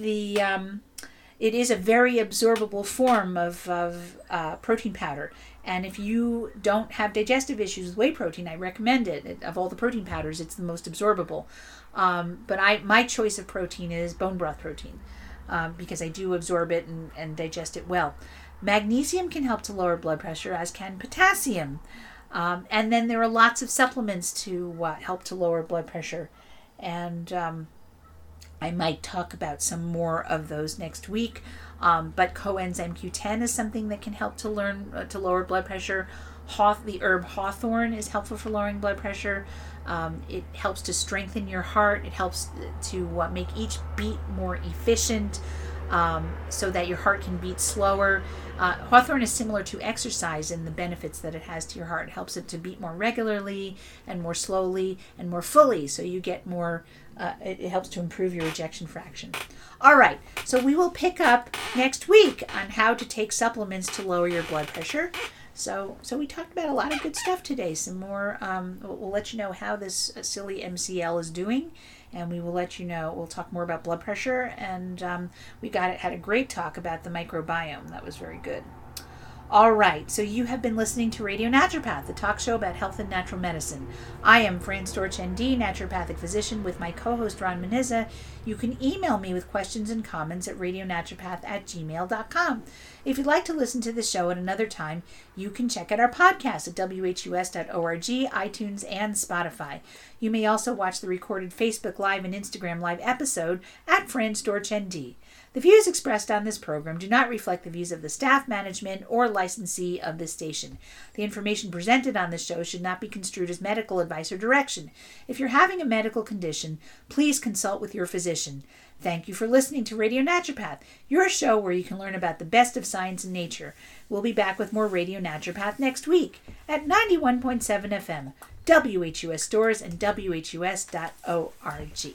a very absorbable form of protein powder. And if you don't have digestive issues with whey protein, I recommend it. Of all the protein powders, it's the most absorbable. But my choice of protein is bone broth protein because I do absorb it and digest it well. Magnesium can help to lower blood pressure, as can potassium. And then there are lots of supplements to help to lower blood pressure. And I might talk about some more of those next week. But coenzyme Q10 is something that can help to lower blood pressure. The herb hawthorn is helpful for lowering blood pressure. It helps to strengthen your heart. It helps to make each beat more efficient so that your heart can beat slower. Hawthorn is similar to exercise in the benefits that it has to your heart. It helps it to beat more regularly and more slowly and more fully, so you get more. It helps to improve your ejection fraction. All right, so we will pick up next week on how to take supplements to lower your blood pressure. So we talked about a lot of good stuff today. Some more, we'll let you know how this silly MCL is doing, and we will let you know. We'll talk more about blood pressure, and we had a great talk about the microbiome. That was very good. All right, so you have been listening to Radio Naturopath, the talk show about health and natural medicine. I am Fran Storch, ND, naturopathic physician, with my co-host Ron Meniza. You can email me with questions and comments at radionaturopath@gmail.com. If you'd like to listen to the show at another time, you can check out our podcast at whus.org, iTunes, and Spotify. You may also watch the recorded Facebook Live and Instagram Live episode at Fran Storch, ND. The views expressed on this program do not reflect the views of the staff, management, or licensee of this station. The information presented on this show should not be construed as medical advice or direction. If you're having a medical condition, please consult with your physician. Thank you for listening to Radio Naturopath, your show where you can learn about the best of science and nature. We'll be back with more Radio Naturopath next week at 91.7 FM, WHUS Stores, and WHUS.org.